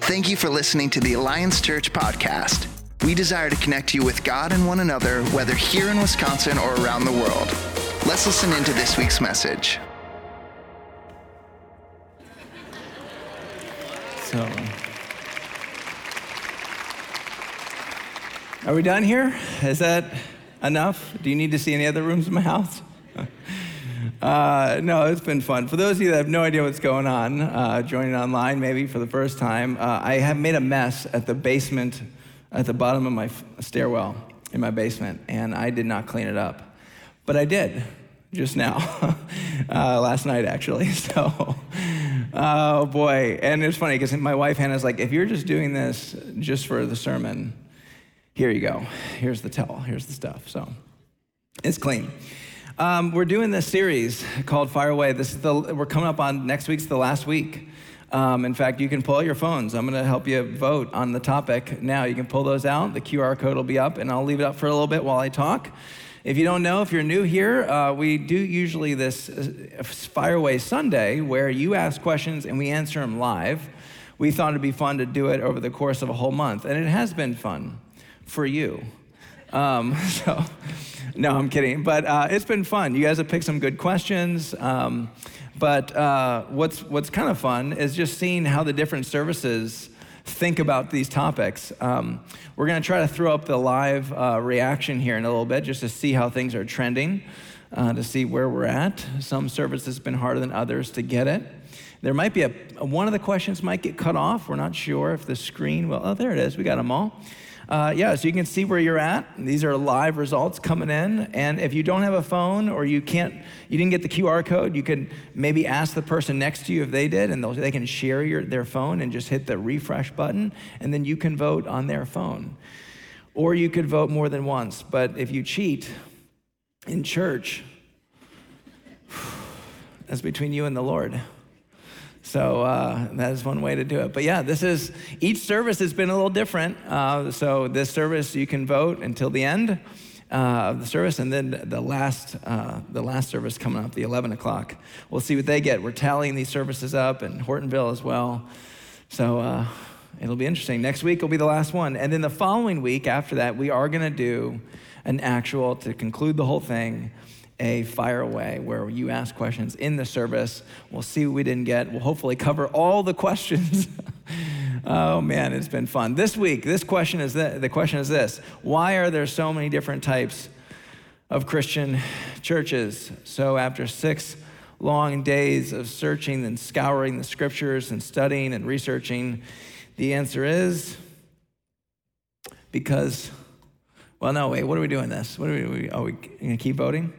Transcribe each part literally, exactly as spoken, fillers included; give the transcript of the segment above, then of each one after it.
Thank you for listening to the Alliance Church podcast. We desire to connect you with God and one another, whether here in Wisconsin or around the world. Let's listen into this week's message. So, are we done here? Is that enough? Do you need to see any other rooms in my house? Uh, no, it's been fun. For those of you that have no idea what's going on, uh, joining online maybe for the first time, uh, I have made a mess at the basement, at the bottom of my f- stairwell in my basement, and I did not clean it up. But I did, just now, uh, last night actually, so, oh boy. And it's funny because my wife Hannah's like, if you're just doing this just for the sermon, here you go. Here's the towel, here's the stuff, so it's clean. Um, we're doing this series called Fire Away. This is the, we're coming up on next week's the last week. Um, in fact, you can pull out your phones. I'm going to help you vote on the topic now. You can pull those out. The Q R code will be up, and I'll leave it up for a little bit while I talk. If you don't know, if you're new here, uh, we do usually this uh, Fire Away Sunday where you ask questions and we answer them live. We thought it'd be fun to do it over the course of a whole month, and it has been fun for you. Um, so... No, I'm kidding, but uh, it's been fun. You guys have picked some good questions, um, but uh, what's what's kind of fun is just seeing how the different services think about these topics. Um, we're going to try to throw up the live uh, reaction here in a little bit just to see how things are trending, uh, to see where we're at. Some services has been harder than others to get it. There might be a, one of the questions might get cut off. We're not sure if the screen will, oh, there it is. We got them all. Uh, yeah, so you can see where you're at. These are live results coming in. And if you don't have a phone or you can't, you didn't get the Q R code, you can maybe ask the person next to you if they did, and they can share your, their phone and just hit the refresh button, and then you can vote on their phone. Or you could vote more than once. But if you cheat in church, that's between you and the Lord. So uh, that is one way to do it. But yeah, this is, each service has been a little different. Uh, so this service, you can vote until the end uh, of the service. And then the last uh, the last service coming up, the eleven o'clock, we'll see what they get. We're tallying these services up in Hortonville as well. So uh, it'll be interesting. Next week will be the last one. And then the following week after that, we are going to do an actual, to conclude the whole thing, a Fire Away where you ask questions in the service. We'll see what we didn't get. We'll hopefully cover all the questions. Oh man, it's been fun. This week, this question is the, the question is this: why are there so many different types of Christian churches? So after six long days of searching and scouring the scriptures and studying and researching, the answer is because, well, no, wait, what are we doing this? What are we, are we, are we gonna keep voting?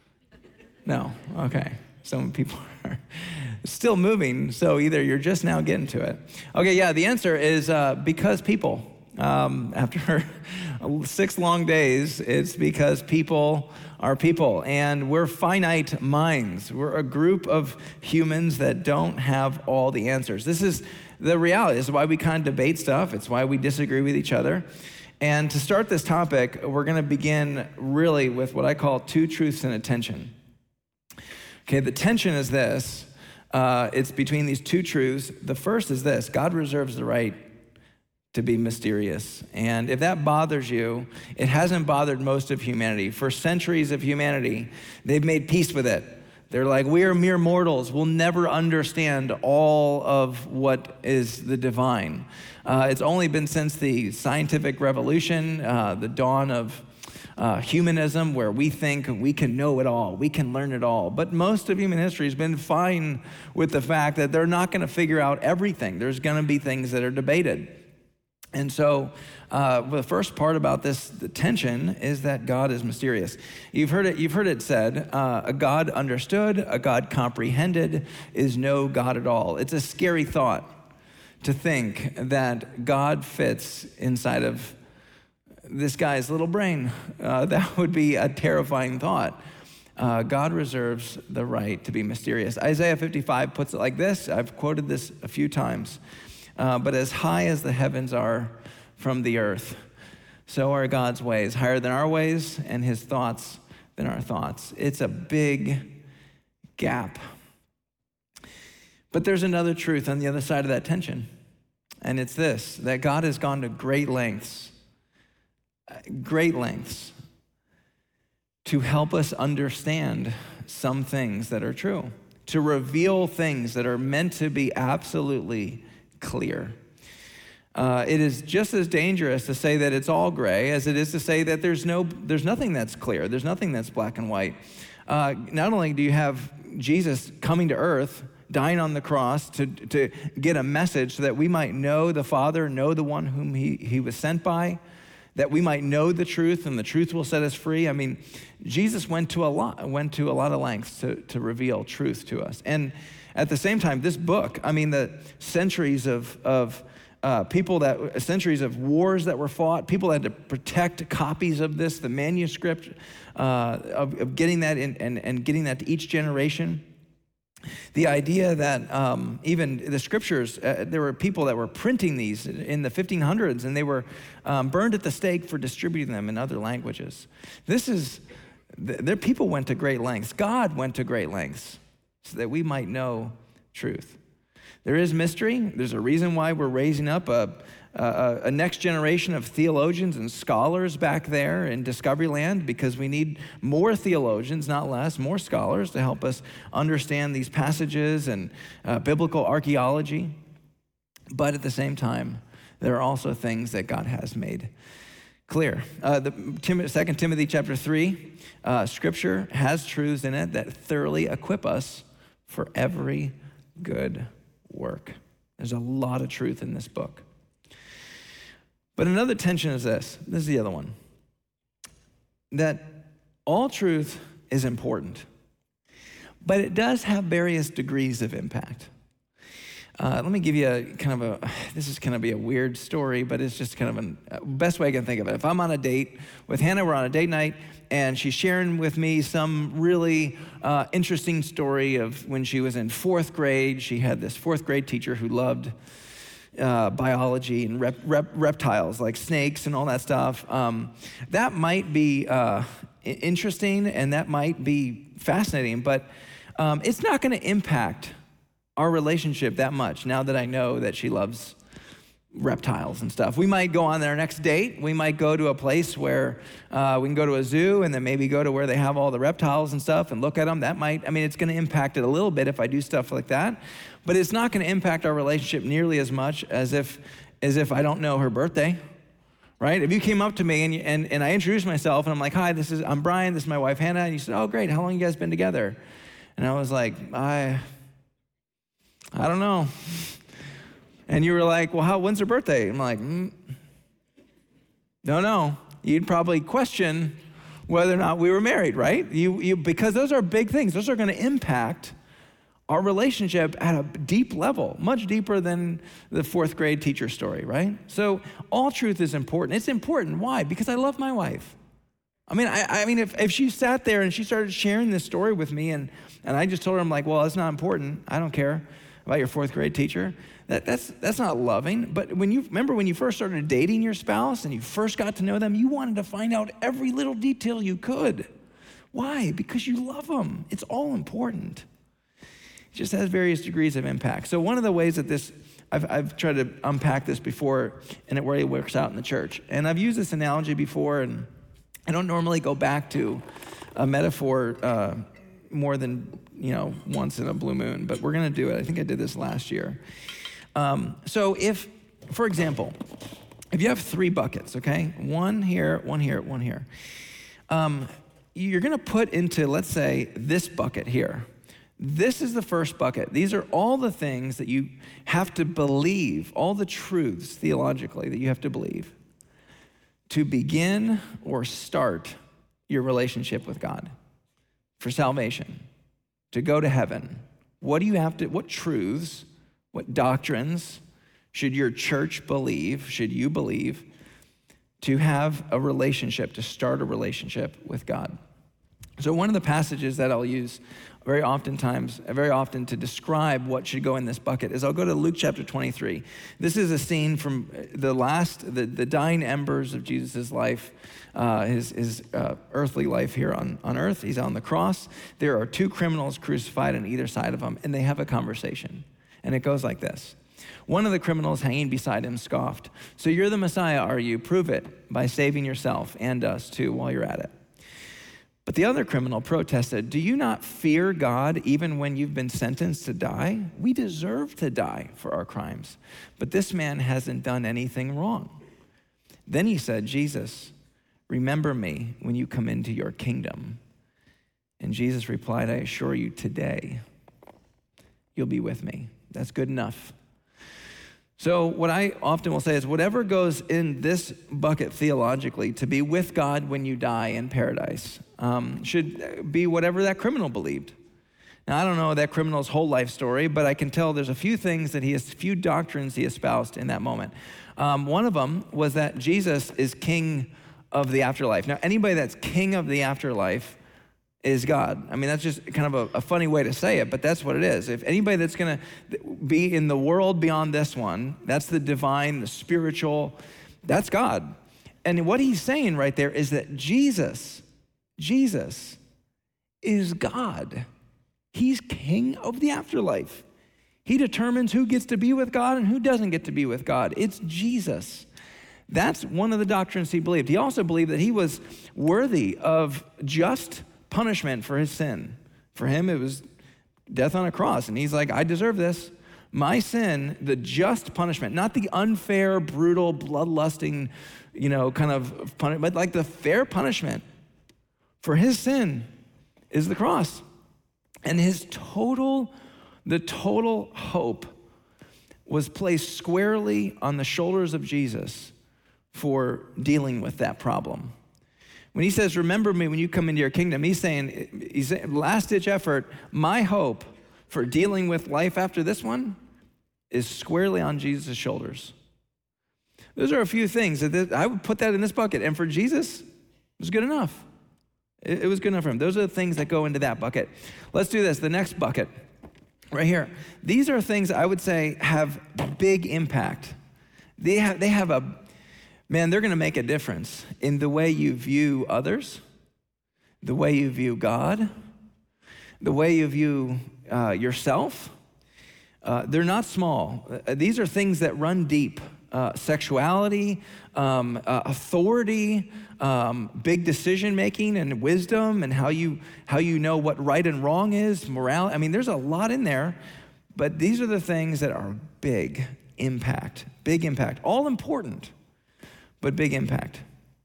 No, okay. Some people are still moving, so either you're just now getting to it. Okay, yeah, the answer is uh, because people. Um, after six long days, it's because people are people, and we're finite minds. We're a group of humans that don't have all the answers. This is the reality. This is why we kind of debate stuff. It's why we disagree with each other. And to start this topic, we're going to begin really with what I call two truths and a tension. Okay, the tension is this. Uh, it's between these two truths. The first is this: God reserves the right to be mysterious. And if that bothers you, it hasn't bothered most of humanity. For centuries of humanity, they've made peace with it. They're like, we are mere mortals. We'll never understand all of what is the divine. Uh, it's only been since the scientific revolution, uh, the dawn of Uh, humanism, where we think we can know it all, we can learn it all. But most of human history has been fine with the fact that they're not going to figure out everything. There's going to be things that are debated. And so uh, the first part about this the tension is that God is mysterious. You've heard it, you've heard it said, uh, a God understood, a God comprehended is no God at all. It's a scary thought to think that God fits inside of this guy's little brain. Uh, that would be a terrifying thought. Uh, God reserves the right to be mysterious. Isaiah fifty-five puts it like this. I've quoted this a few times. Uh, but as high as the heavens are from the earth, so are God's ways, higher than our ways, and his thoughts than our thoughts. It's a big gap. But there's another truth on the other side of that tension. and it's this, that God has gone to great lengths, great lengths to help us understand some things that are true, to reveal things that are meant to be absolutely clear. Uh, it is just as dangerous to say that it's all gray as it is to say that there's no, there's nothing that's clear, there's nothing that's black and white. Uh, not only do you have Jesus coming to earth, dying on the cross to, to get a message so that we might know the Father, know the one whom he, he was sent by, that we might know the truth and the truth will set us free. I mean, Jesus went to a lot, went to a lot of lengths to, to reveal truth to us. And at the same time, this book, I mean, the centuries of, of uh, people that, centuries of wars that were fought, people had to protect copies of this, the manuscript uh, of, of getting that in, and, and getting that to each generation. The idea that um, even the scriptures, uh, there were people that were printing these in the fifteen hundreds, and they were um, burned at the stake for distributing them in other languages. This is, their people went to great lengths. God went to great lengths so that we might know truth. There is mystery. There's a reason why we're raising up a, a, a next generation of theologians and scholars back there in Discovery Land, because we need more theologians, not less, more scholars to help us understand these passages and uh, biblical archaeology. But at the same time, there are also things that God has made clear. Uh, the Tim, Second Timothy chapter three, uh, Scripture has truths in it that thoroughly equip us for every good work. There's a lot of truth in this book. But another tension is this. This is the other one. That all truth is important, but it does have various degrees of impact. Uh, let me give you a kind of a, this is going to be a weird story, but it's just kind of an uh, best way I can think of it. If I'm on a date with Hannah, we're on a date night, and she's sharing with me some really uh, interesting story of when she was in fourth grade. She had this fourth grade teacher who loved uh, biology and rep, rep, reptiles like snakes and all that stuff. Um, that might be uh, interesting, and that might be fascinating, but um, it's not going to impact our relationship that much now that I know that she loves reptiles and stuff. We might go on our next date. We might go to a place where uh, we can go to a zoo and then maybe go to where they have all the reptiles and stuff and look at them. That might, I mean, it's going to impact it a little bit if I do stuff like that, but it's not going to impact our relationship nearly as much as if as if I don't know her birthday, right? If you came up to me and, and, and I introduced myself and I'm like, hi, this is, I'm Brian, this is my wife, Hannah, and you said, oh, great, how long you guys been together? And I was like, I... I don't know. And you were like, well, how, when's her birthday? I'm like, mm, don't know. You'd probably question whether or not we were married, right? You, you, because those are big things. Those are going to impact our relationship at a deep level, much deeper than the fourth grade teacher story, right? So all truth is important. It's important. Why? Because I love my wife. I mean, I, I mean, if, if she sat there and she started sharing this story with me and, and I just told her, I'm like, well, it's not important. I don't care about your fourth grade teacher. That, that's that's not loving. But when you remember when you first started dating your spouse and you first got to know them, you wanted to find out every little detail you could. Why? Because you love them. It's all important. It just has various degrees of impact. So one of the ways that this, I've, I've tried to unpack this before and it really works out in the church. And I've used this analogy before, and I don't normally go back to a metaphor uh, more than, you know, once in a blue moon, but we're going to do it. I think I did this last year. Um, so if, for example, if you have three buckets, okay, one here, one here, one here, um, you're going to put into, let's say, this bucket here. This is the first bucket. These are all the things that you have to believe, all the truths theologically that you have to believe to begin or start your relationship with God for salvation, to go to heaven. What do you have to, what truths, what doctrines should your church believe, should you believe, to have a relationship, to start a relationship with God? So one of the passages that I'll use very oftentimes, very often to describe what should go in this bucket is I'll go to Luke chapter twenty-three. This is a scene from the last, the, the dying embers of Jesus' life, uh, his, his uh, earthly life here on, on earth. He's on the cross. There are two criminals crucified on either side of him, and they have a conversation. And it goes like this. One of the criminals hanging beside him scoffed, "So you're the Messiah, are you? Prove it by saving yourself and us too while you're at it." But the other criminal protested, "Do you not fear God even when you've been sentenced to die? We deserve to die for our crimes, but this man hasn't done anything wrong." Then he said, "Jesus, remember me when you come into your kingdom." And Jesus replied, "I assure you, today you'll be with me." That's good enough. So what I often will say is whatever goes in this bucket theologically, to be with God when you die in paradise, um, should be whatever that criminal believed. Now, I don't know that criminal's whole life story, but I can tell there's a few things that he has, few doctrines he espoused in that moment. Um, one of them was that Jesus is king of the afterlife. Now, anybody that's king of the afterlife is God. I mean, that's just kind of a, a funny way to say it, but that's what it is. If anybody that's going to be in the world beyond this one, that's the divine, the spiritual, that's God. And what he's saying right there is that Jesus, Jesus is God. He's king of the afterlife. He determines who gets to be with God and who doesn't get to be with God. It's Jesus. That's one of the doctrines he believed. He also believed that he was worthy of just punishment for his sin. For him, it was death on a cross. And he's like, I deserve this. My sin, the just punishment, not the unfair, brutal, bloodlusting, you know, kind of punishment, but like the fair punishment for his sin is the cross. And his total, the total hope was placed squarely on the shoulders of Jesus for dealing with that problem. When he says, remember me when you come into your kingdom, he's saying, he's saying, last-ditch effort, my hope for dealing with life after this one is squarely on Jesus' shoulders. Those are a few things that this, I would put that in this bucket. And for Jesus, it was good enough. It, it was good enough for him. Those are the things that go into that bucket. Let's do this, the next bucket, right here. These are things I would say have big impact. They have, they have a, man, they're going to make a difference in the way you view others, the way you view God, the way you view uh, yourself. Uh, they're not small. Uh, these are things that run deep. Uh, sexuality, um, uh, authority, um, big decision-making and wisdom, and how you how you know what right and wrong is, morality. I mean, there's a lot in there, but these are the things that are big impact, big impact, all important, but big impact.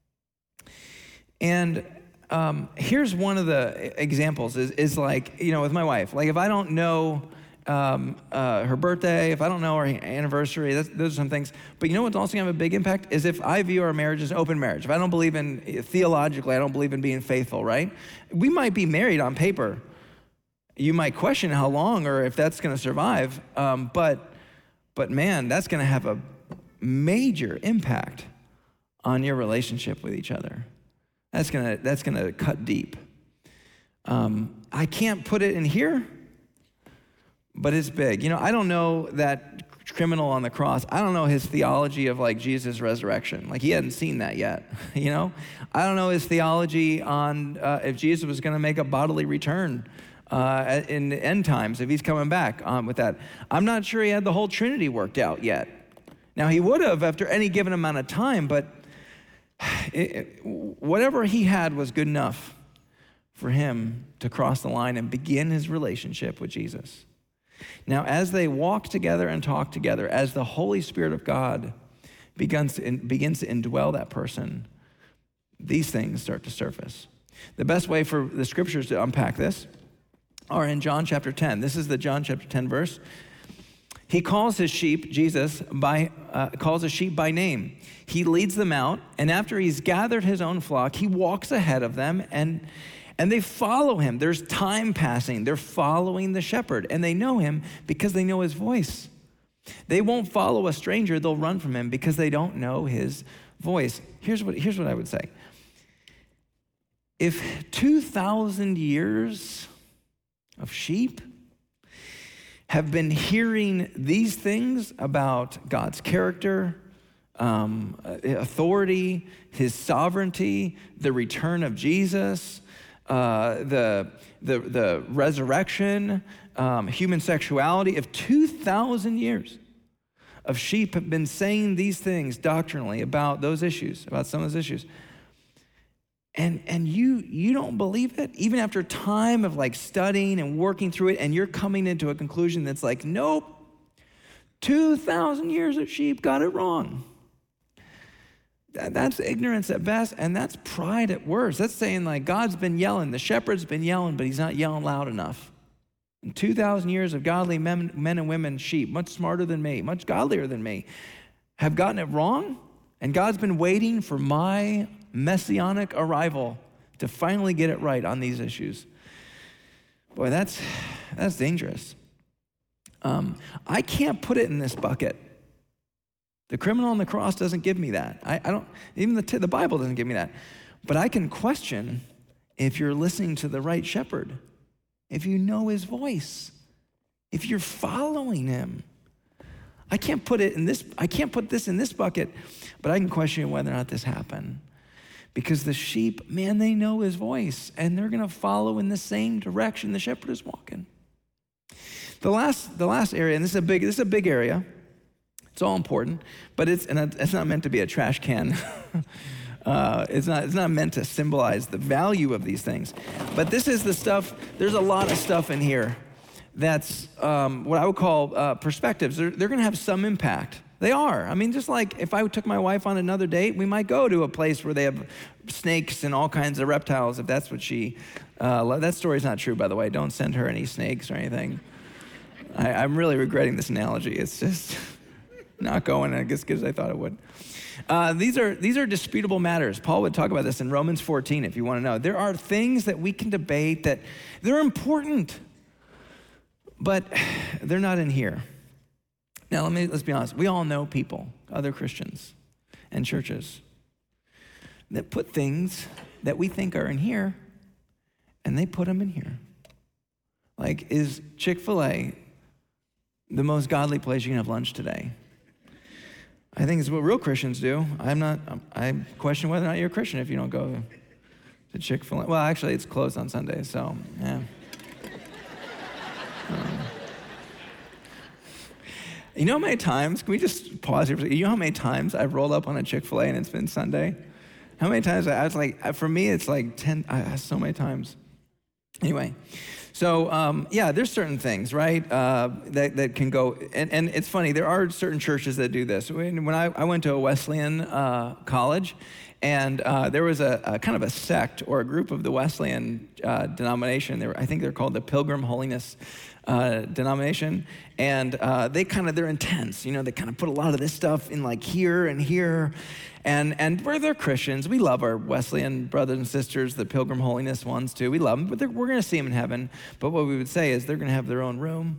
And um, here's one of the examples is, is like, you know, with my wife, like if I don't know um, uh, her birthday, if I don't know her anniversary, that's, those are some things. But you know what's also gonna have a big impact is if I view our marriage as open marriage. If I don't believe in, theologically, I don't believe in being faithful, right? We might be married on paper. You might question how long or if that's gonna survive, um, but, but man, that's gonna have a major impact on your relationship with each other. That's gonna that's gonna cut deep. Um, I can't put it in here, but it's big. You know, I don't know that criminal on the cross. I don't know his theology of like Jesus' resurrection. Like he hadn't seen that yet. You know, I don't know his theology on uh, if Jesus was gonna make a bodily return uh, in the end times, if he's coming back um, with that. I'm not sure he had the whole Trinity worked out yet. Now he would have after any given amount of time, but It, it, whatever he had was good enough for him to cross the line and begin his relationship with Jesus. Now, as they walk together and talk together, as the Holy Spirit of God begins to, in, begins to indwell that person, these things start to surface. The best way for the scriptures to unpack this are in John chapter ten. This is the John chapter ten verse. He calls his sheep, Jesus, by uh, calls his sheep by name. He leads them out, and after he's gathered his own flock, he walks ahead of them, and, and they follow him. There's time passing. They're following the shepherd, and they know him because they know his voice. They won't follow a stranger. They'll run from him because they don't know his voice. Here's what, here's what I would say. If two thousand years of sheep have been hearing these things about God's character, um, authority, his sovereignty, the return of Jesus, uh, the, the, the resurrection, um, human sexuality, if two thousand years of sheep have been saying these things doctrinally about those issues, about some of those issues. And and you you don't believe it, even after time of like studying and working through it, and you're coming into a conclusion that's like, nope, two thousand years of sheep got it wrong. That, that's ignorance at best, and that's pride at worst. That's saying like God's been yelling, the shepherd's been yelling, but he's not yelling loud enough. And two thousand years of godly men, men and women, sheep, much smarter than me, much godlier than me, have gotten it wrong, and God's been waiting for my messianic arrival to finally get it right on these issues. Boy, that's that's dangerous. Um, I can't put it in this bucket. The criminal on the cross doesn't give me that. I, I don't. Even the the Bible doesn't give me that. But I can question if you're listening to the right shepherd, if you know his voice, if you're following him. I can't put it in this. I can't put this in this bucket, but I can question whether or not this happened. Because the sheep, man, they know his voice, and they're gonna follow in the same direction the shepherd is walking. The last, the last area, and this is a big, this is a big area. It's all important, but it's and it's not meant to be a trash can. uh, it's not, it's not meant to symbolize the value of these things. But this is the stuff. There's a lot of stuff in here that's um, what I would call uh, perspectives. They're, they're gonna have some impact. They are. I mean, just like if I took my wife on another date, we might go to a place where they have snakes and all kinds of reptiles, if that's what she, uh, that story's not true, by the way. Don't send her any snakes or anything. I, I'm really regretting this analogy. It's just not going as good as I thought it would. Uh, these are these are disputable matters. Paul would talk about this in Romans fourteen, if you want to know. There are things that we can debate that they're important, but they're not in here. Now, let me, let's be honest. We all know people, other Christians and churches, that put things that we think are in here, and they put them in here. Like, is Chick-fil-A the most godly place you can have lunch today? I think it's what real Christians do. I'm not, I question whether or not you're a Christian if you don't go to Chick-fil-A. Well, actually, it's closed on Sundays, so, yeah. um, You know how many times, can we just pause here for a second? You know how many times I've rolled up on a Chick-fil-A and it's been Sunday? How many times, I was like, for me, it's like ten, uh, so many times. Anyway, so um, yeah, there's certain things, right, uh, that, that can go, and, and it's funny, there are certain churches that do this. When, when I, I went to a Wesleyan uh, college, and uh, there was a, a kind of a sect or a group of the Wesleyan uh, denomination. They were, I think they're called the Pilgrim Holiness uh, denomination, and uh, they kind of, they're intense. You know, they kind of put a lot of this stuff in like here and here, and and we're they're Christians. We love our Wesleyan brothers and sisters, the Pilgrim Holiness ones too. We love them, but we're going to see them in heaven. But what we would say is they're going to have their own room,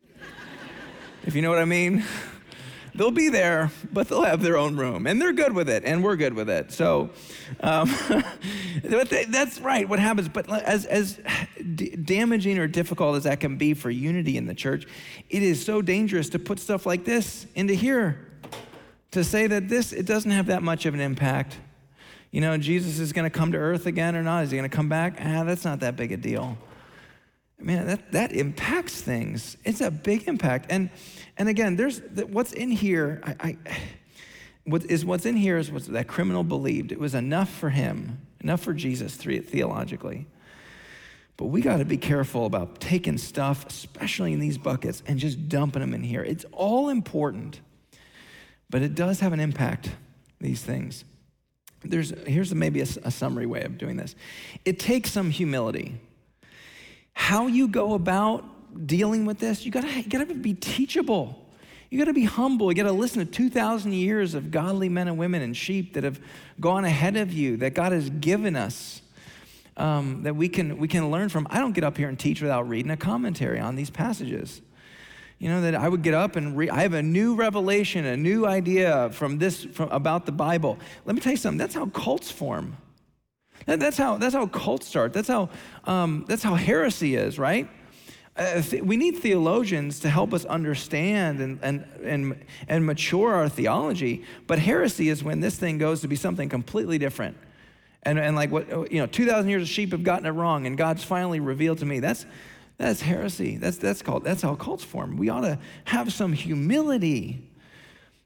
if you know what I mean. They'll be there, but they'll have their own room, and they're good with it, and we're good with it. So, um, but they, that's right. What happens? But as as d- damaging or difficult as that can be for unity in the church, it is so dangerous to put stuff like this into here, to say that this it doesn't have that much of an impact. You know, Jesus is going to come to earth again or not? Is he going to come back? Ah, that's not that big a deal. Man, that, that impacts things. It's a big impact. And and again, there's what's in here, I, I, what is what's in here is what that criminal believed. It was enough for him, enough for Jesus theologically. But we got to be careful about taking stuff, especially in these buckets, and just dumping them in here. It's all important, but it does have an impact, these things. There's Here's maybe a, a summary way of doing this. It takes some humility. How you go about dealing with this, you gotta, you gotta be teachable. You gotta be humble. You gotta listen to two thousand years of godly men and women and sheep that have gone ahead of you, that God has given us, um, that we can we can learn from. I don't get up here and teach without reading a commentary on these passages. You know, that I would get up and read, I have a new revelation, a new idea from this, from, about the Bible. Let me tell you something, that's how cults form. That's how that's how cults start. That's how um, that's how heresy is, right? Uh, th- we need theologians to help us understand and and and and mature our theology. But heresy is when this thing goes to be something completely different, and and like what you know, two thousand years of sheep have gotten it wrong, and God's finally revealed to me. That's that's heresy. That's that's called that's how cults form. We ought to have some humility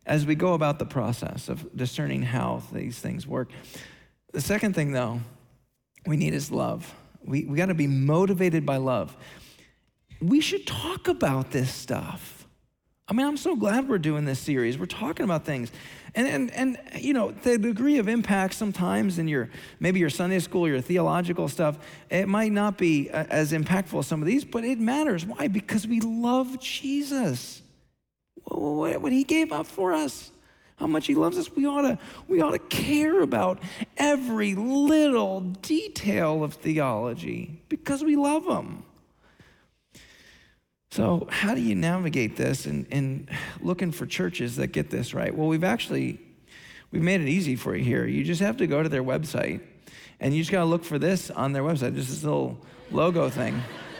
as we go about the process of discerning how these things work. The second thing, though, we need is love. We, we got to be motivated by love. We should talk about this stuff. I mean, I'm so glad we're doing this series. We're talking about things. And, and, and you know, the degree of impact sometimes in your, maybe your Sunday school, your theological stuff, it might not be as impactful as some of these, but it matters. Why? Because we love Jesus. What he gave up for us, how much he loves us. We ought to, we ought to care about every little detail of theology because we love him. So how do you navigate this and, and looking for churches that get this right? Well, we've actually, we've made it easy for you here. You just have to go to their website and you just gotta look for this on their website, just this little logo thing.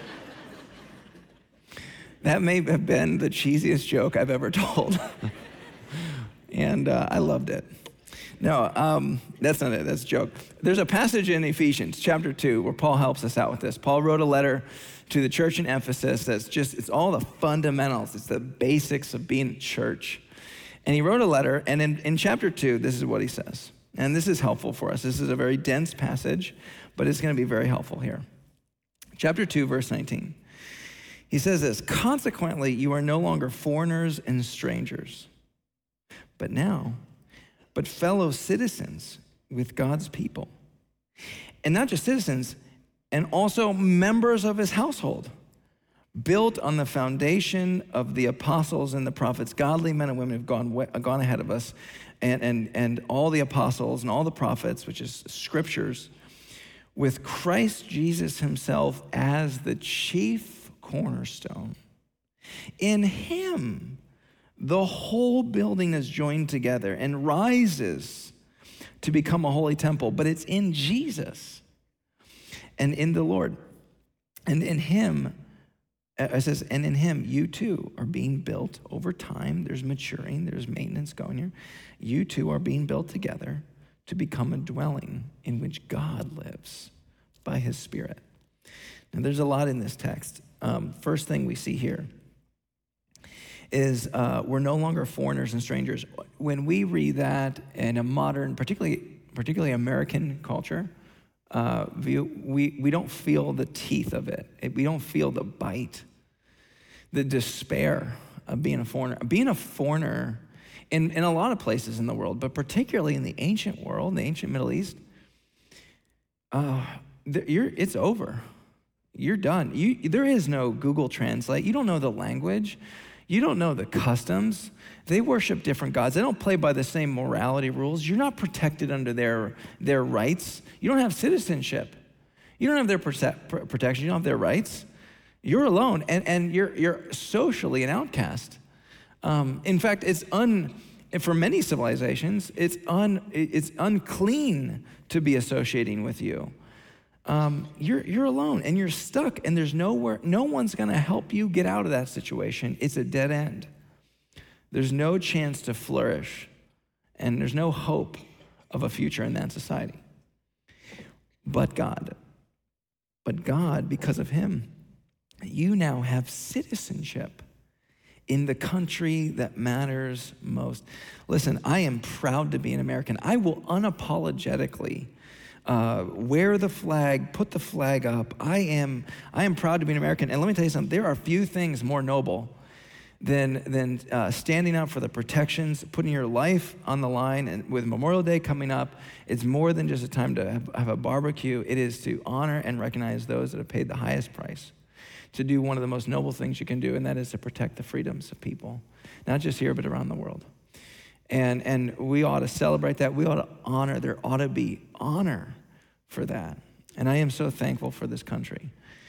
That may have been the cheesiest joke I've ever told. and uh, I loved it. No, um, that's not it, that's a joke. There's a passage in Ephesians chapter two where Paul helps us out with this. Paul wrote a letter to the church in Ephesus that's just, it's all the fundamentals. It's the basics of being a church. And he wrote a letter, and in, in chapter two, this is what he says. And this is helpful for us. This is a very dense passage, but it's gonna be very helpful here. Chapter two, verse nineteen. He says this, consequently, you are no longer foreigners and strangers, but now, but fellow citizens with God's people. And not just citizens, and also members of his household, built on the foundation of the apostles and the prophets. Godly men and women have gone, gone ahead of us, and, and, and all the apostles and all the prophets, which is scriptures, with Christ Jesus himself as the chief cornerstone. In him, the whole building is joined together and rises to become a holy temple, but it's in Jesus and in the Lord. And in him, it says, and in him, you too are being built over time. There's maturing, there's maintenance going here. You two are being built together to become a dwelling in which God lives by his Spirit. Now, there's a lot in this text. Um, first thing we see here is uh, we're no longer foreigners and strangers. When we read that in a modern, particularly particularly American culture, uh, view, we, we don't feel the teeth of it. We don't feel the bite, the despair of being a foreigner. Being a foreigner in, in a lot of places in the world, but particularly in the ancient world, the ancient Middle East, uh, you're, it's over. You're done. You, there is no Google Translate. You don't know the language. You don't know the customs. They worship different gods. They don't play by the same morality rules. You're not protected under their, their rights. You don't have citizenship. You don't have their prote- protection. You don't have their rights. You're alone, and, and you're, you're socially an outcast. Um, in fact, it's un, for many civilizations, it's, un, it's unclean to be associating with you. Um, you're you're alone and you're stuck, and there's nowhere, no one's gonna help you get out of that situation. It's a dead end. There's no chance to flourish, and there's no hope of a future in that society. But God, but God, because of him, you now have citizenship in the country that matters most. Listen, I am proud to be an American. I will unapologetically Uh, wear the flag, put the flag up. I am I am proud to be an American. And let me tell you something, there are few things more noble than, than uh, standing up for the protections, putting your life on the line. And with Memorial Day coming up, it's more than just a time to have, have a barbecue. It is to honor and recognize those that have paid the highest price, to do one of the most noble things you can do, and that is to protect the freedoms of people, not just here, but around the world. And and we ought to celebrate that. We ought to honor. There ought to be honor for that. And I am so thankful for this country.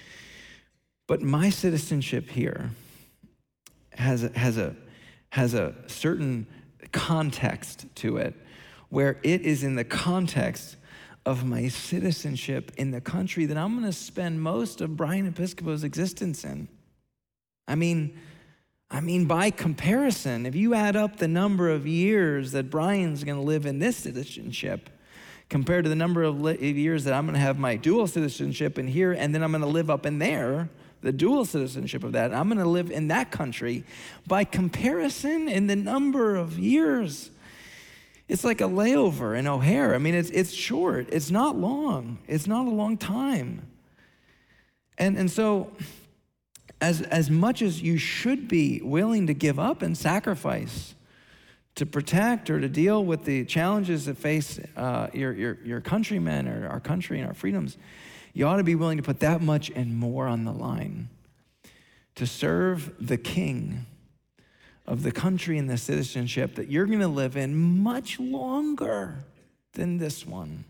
But my citizenship here has a, has a, has a certain context to it, where it is in the context of my citizenship in the country that I'm going to spend most of Brian Episcopo's existence in. I mean, I mean, by comparison, if you add up the number of years that Brian's going to live in this citizenship compared to the number of, li- of years that I'm going to have my dual citizenship in here, and then I'm going to live up in there, the dual citizenship of that. I'm going to live in that country. By comparison, in the number of years, it's like a layover in O'Hare. I mean, it's it's short. It's not long. It's not a long time. And and so, as as much as you should be willing to give up and sacrifice to protect or to deal with the challenges that face uh, your, your, your countrymen or our country and our freedoms, you ought to be willing to put that much and more on the line to serve the king of the country and the citizenship that you're going to live in much longer than this one.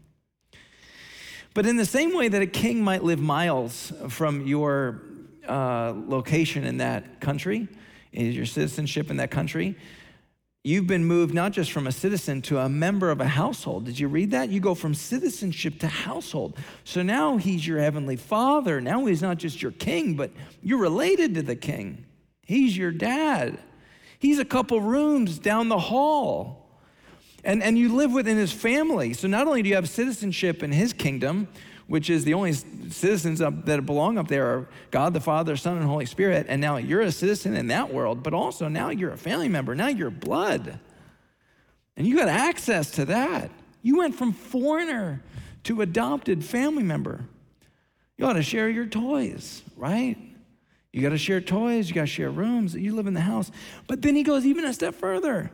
But in the same way that a king might live miles from your uh, location in that country, is your citizenship in that country, you've been moved not just from a citizen to a member of a household. Did you read that? You go from citizenship to household. So now he's your heavenly father. Now he's not just your king, but you're related to the king. He's your dad. He's a couple rooms down the hall. And, and you live within his family. So not only do you have citizenship in his kingdom, which is the only citizens up, that belong up there are God, the Father, Son, and Holy Spirit, and now you're a citizen in that world, but also now you're a family member, now you're blood. And you got access to that. You went from foreigner to adopted family member. You ought to share your toys, right? You got to share toys, you got to share rooms, you live in the house. But then he goes even a step further.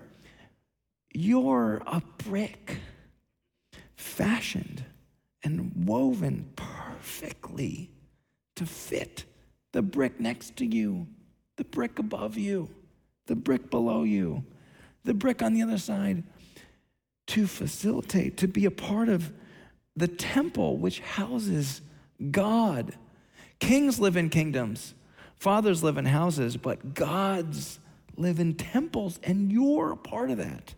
You're a brick fashioned and woven perfectly to fit the brick next to you, the brick above you, the brick below you, the brick on the other side, to facilitate, to be a part of the temple which houses God. Kings live in kingdoms, fathers live in houses, but gods live in temples, and you're a part of that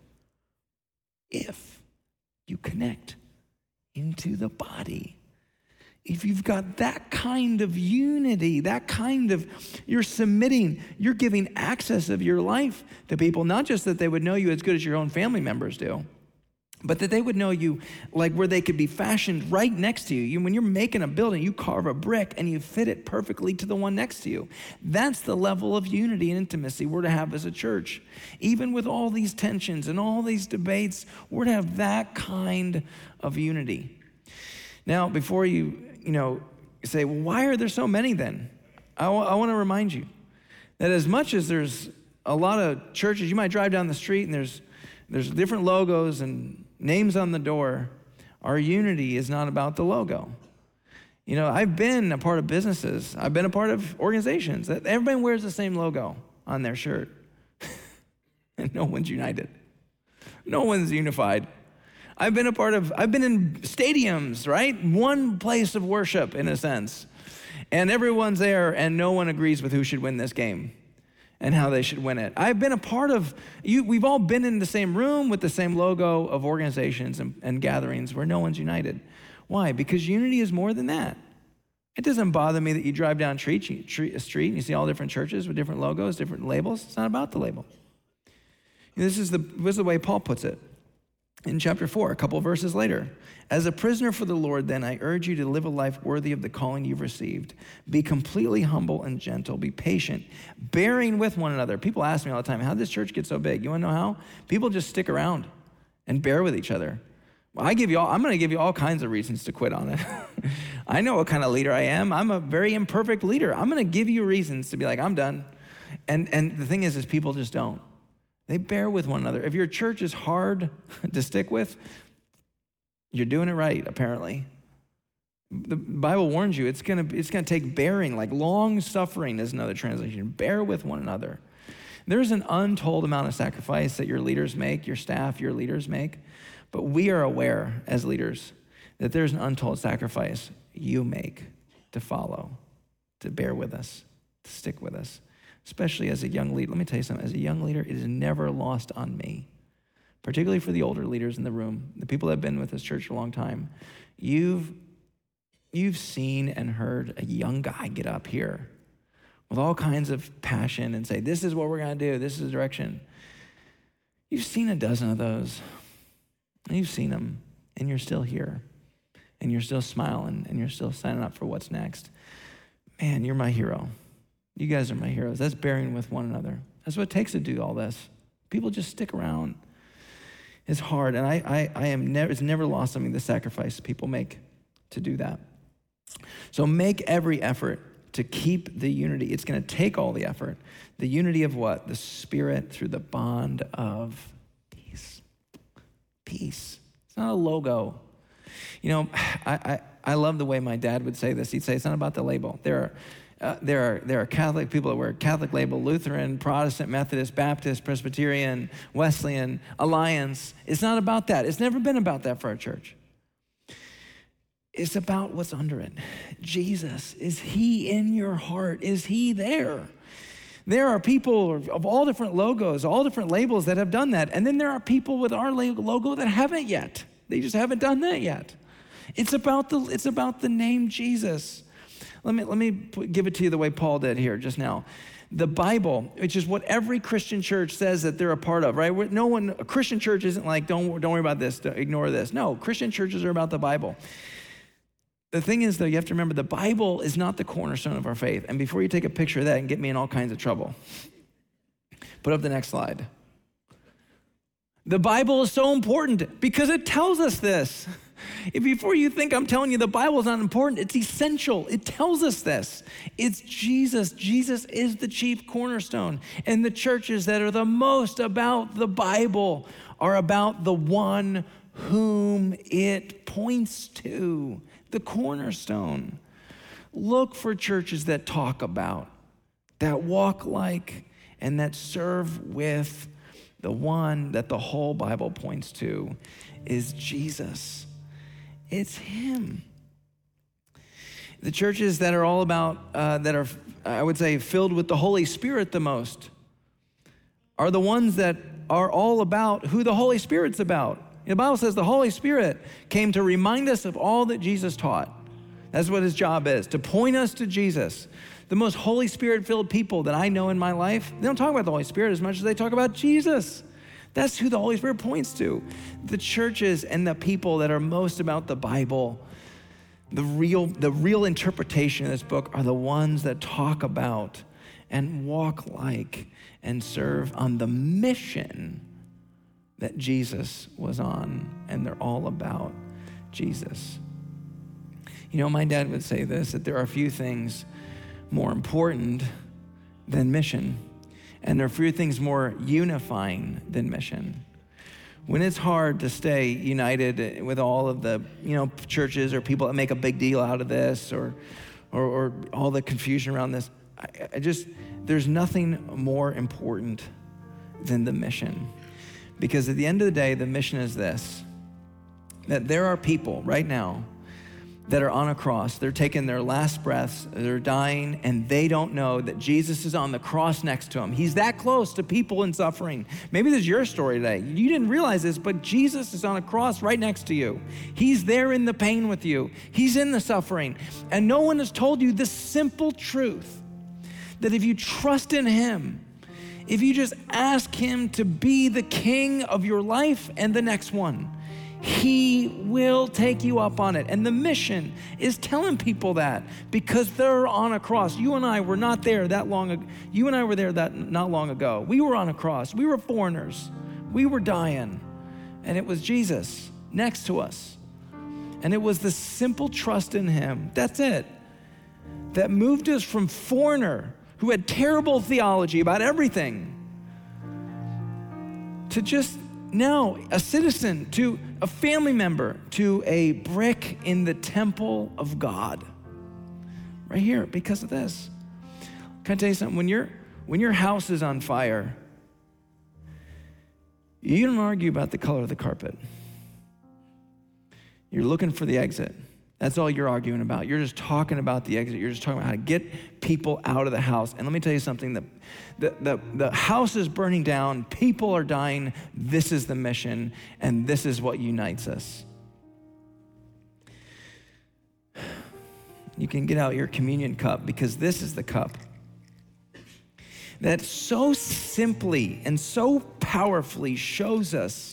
if you connect into the body. If you've got that kind of unity, that kind of, you're submitting, you're giving access of your life to people, not just that they would know you as good as your own family members do, but that they would know you like where they could be fashioned right next to you. you. When you're making a building, you carve a brick and you fit it perfectly to the one next to you. That's the level of unity and intimacy we're to have as a church. Even with all these tensions and all these debates, we're to have that kind of unity. Now, before you, you know, say, well, why are there so many then? I, w- I want to remind you that as much as there's a lot of churches, you might drive down the street and there's there's different logos and names on the door, our unity is not about the logo. You know, I've been a part of businesses, I've been a part of organizations that everybody wears the same logo on their shirt. And no one's united. No one's unified. I've been a part of, I've been in stadiums, right? One place of worship in a sense. And everyone's there and no one agrees with who should win this game and how they should win it. I've been a part of, you. we've all been in the same room with the same logo of organizations and, and gatherings where no one's united. Why? Because unity is more than that. It doesn't bother me that you drive down a street, a street and you see all different churches with different logos, different labels. It's not about the label. This is the, this is the way Paul puts it. In chapter four, a couple of verses later, as a prisoner for the Lord, then I urge you to live a life worthy of the calling you've received. Be completely humble and gentle. Be patient, bearing with one another. People ask me all the time, how did this church get so big? You want to know how? People just stick around and bear with each other. Well, I give you all, I'm going to give you all kinds of reasons to quit on it. I know what kind of leader I am. I'm a very imperfect leader. I'm going to give you reasons to be like, I'm done. And and the thing is, is people just don't. They bear with one another. If your church is hard to stick with, you're doing it right, apparently. The Bible warns you, it's gonna it's gonna take bearing, like long suffering is another translation. Bear with one another. There's an untold amount of sacrifice that your leaders make, your staff, your leaders make, but we are aware as leaders that there's an untold sacrifice you make to follow, to bear with us, to stick with us. Especially as a young leader. Let me tell you something. As a young leader, it is never lost on me, particularly for the older leaders in the room, the people that have been with this church for a long time. You've, you've seen and heard a young guy get up here with all kinds of passion and say, this is what we're going to do. This is the direction. You've seen a dozen of those. And you've seen them, and you're still here. And you're still smiling, and you're still signing up for what's next. man, you're my hero. You guys are my heroes. That's bearing with one another. That's what it takes to do all this. People just stick around. It's hard, and I, I, I am never, it's never lost on me the sacrifice people make to do that. So make every effort to keep the unity. It's going to take all the effort. The unity of what? The Spirit through the bond of peace. Peace. It's not a logo. You know, I, I, I love the way my dad would say this. He'd say, it's not about the label. There are, uh, there are, there are Catholic people that wear Catholic label, Lutheran, Protestant, Methodist, Baptist, Presbyterian, Wesleyan, Alliance. It's not about that. It's never been about that for our church. It's about what's under it. Jesus, is he in your heart? Is he there? There are people of all different logos, all different labels that have done that. And then there are people with our logo that haven't yet. They just haven't done that yet. It's about the, it's about the name Jesus. Let me, let me give it to you the way Paul did here just now. The Bible, which is what every Christian church says that they're a part of, right? No one, a Christian church isn't like, don't, don't worry about this, ignore this. No, Christian churches are about the Bible. The thing is, though, you have to remember the Bible is not the cornerstone of our faith. And before you take a picture of that and get me in all kinds of trouble, put up the next slide. The Bible is so important because it tells us this. If before you think I'm telling you the Bible is not important, it's essential. It tells us this. It's Jesus. Jesus is the chief cornerstone. And the churches that are the most about the Bible are about the one whom it points to, the cornerstone. Look for churches that talk about, that walk like, and that serve with the one that the whole Bible points to is Jesus. It's him. The churches that are all about, uh, that are, I would say, filled with the Holy Spirit the most are the ones that are all about who the Holy Spirit's about. The Bible says the Holy Spirit came to remind us of all that Jesus taught. That's what his job is, to point us to Jesus. The most Holy Spirit-filled people that I know in my life, they don't talk about the Holy Spirit as much as they talk about Jesus. That's who the Holy Spirit points to. The churches and the people that are most about the Bible, the real, the real interpretation of this book are the ones that talk about and walk like and serve on the mission that Jesus was on, and they're all about Jesus. You know, my dad would say this, that there are few things more important than mission. And there are few things more unifying than mission. When it's hard to stay united with all of the, you know, churches or people that make a big deal out of this or or, or all the confusion around this, I, I just, there's nothing more important than the mission. Because at the end of the day, the mission is this, that there are people right now that are on a cross. They're taking their last breaths, they're dying, and they don't know that Jesus is on the cross next to them. He's that close to people in suffering. Maybe this is your story today. You didn't realize this, but Jesus is on a cross right next to you. He's there in the pain with you. He's in the suffering. And no one has told you this simple truth, that if you trust in him, if you just ask him to be the king of your life and the next one, he will take you up on it. And the mission is telling people that because they're on a cross. You and I were not there that long ago. You and I were there that not long ago. We were on a cross. We were foreigners. We were dying. And it was Jesus next to us. And it was the simple trust in him. That's it. That moved us from foreigner who had terrible theology about everything to just now a citizen, to a family member, to a brick in the temple of God. Right here, because of this. Can I tell you something? When, your when your house is on fire, you don't argue about the color of the carpet. You're looking for the exit. That's all you're arguing about. You're just talking about the exit. You're just talking about how to get people out of the house. And let me tell you something, the, the, the, the house is burning down, people are dying. This is the mission, and this is what unites us. You can get out your communion cup, because this is the cup that so simply and so powerfully shows us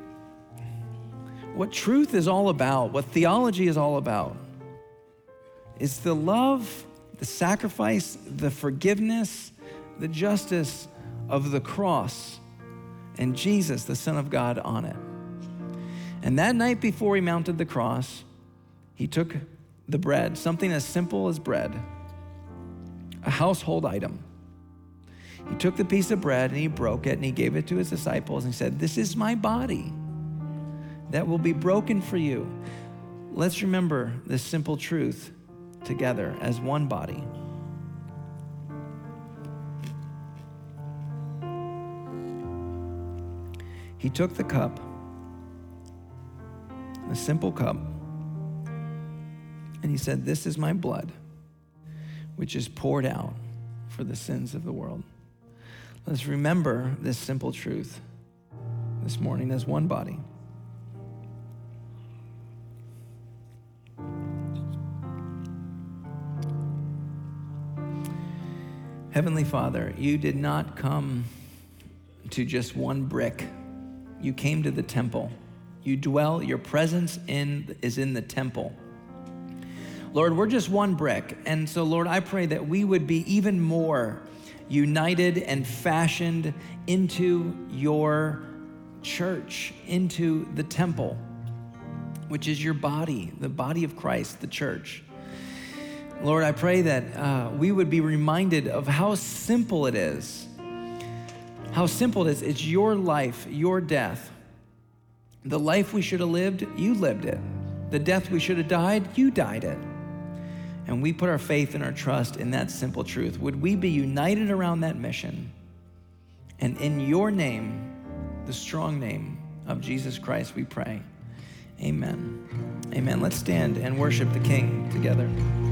what truth is all about, what theology is all about. It's the love, the sacrifice, the forgiveness, the justice of the cross and Jesus, the Son of God, on it. And that night before he mounted the cross, he took the bread, something as simple as bread, a household item. He took the piece of bread and he broke it and he gave it to his disciples and he said, "This is my body that will be broken for you." Let's remember this simple truth together as one body. He took the cup, a simple cup, and he said, "This is my blood, which is poured out for the sins of the world." Let's remember this simple truth this morning as one body. Heavenly Father, you did not come to just one brick. You came to the temple. You dwell, your presence in is in the temple. Lord, we're just one brick. And so, Lord, I pray that we would be even more united and fashioned into your church, into the temple, which is your body, the body of Christ, the church. Lord, I pray that uh, we would be reminded of how simple it is. How simple it is. It's your life, your death. The life we should have lived, you lived it. The death we should have died, you died it. And we put our faith and our trust in that simple truth. Would we be united around that mission? And in your name, the strong name of Jesus Christ, we pray. Amen. Amen. Let's stand and worship the King together.